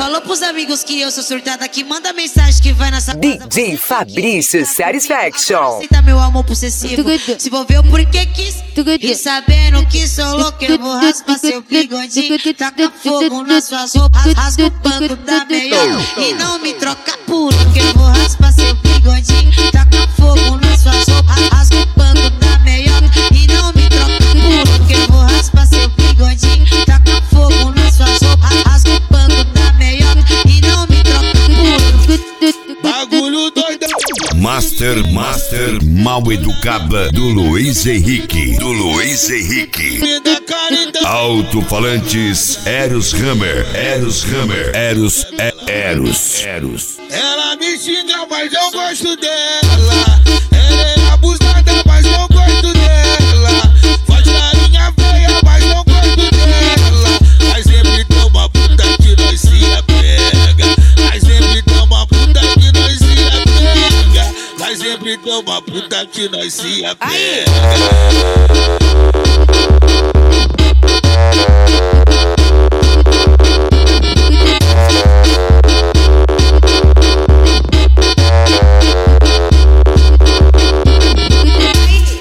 Falou pros amigos que eu sou surtada, que manda mensagem que vai nessa DJ Fabrício Satisfaction. Aceita meu amor possessivo, se envolveu porque quis. E sabendo que sou louco, eu vou raspar seu bigodinho. Taca fogo nas suas roupas, rasga o banco da melhor. E não me troca por que eu vou raspar seu bigodinho. Taca fogo nas suas roupas, rasga o banco da melhor. E não me troca por que eu vou raspar seu bigodinho. Taca fogo nas suas roupas, rasga o banco da melhor. E não me troca por bagulho doido. Master Mal Educada do Luiz Henrique. Alto-falantes Eros Hammer. Eros. Ela me xinga, mas eu gosto dela. Ela é abusada, mas eu gosto dela. Faz carinha feia, mas eu gosto dela. Mas sempre toma puta que nós se apega. Mas sempre toma puta que nós se apega. Mas sempre toma puta que nós se apega.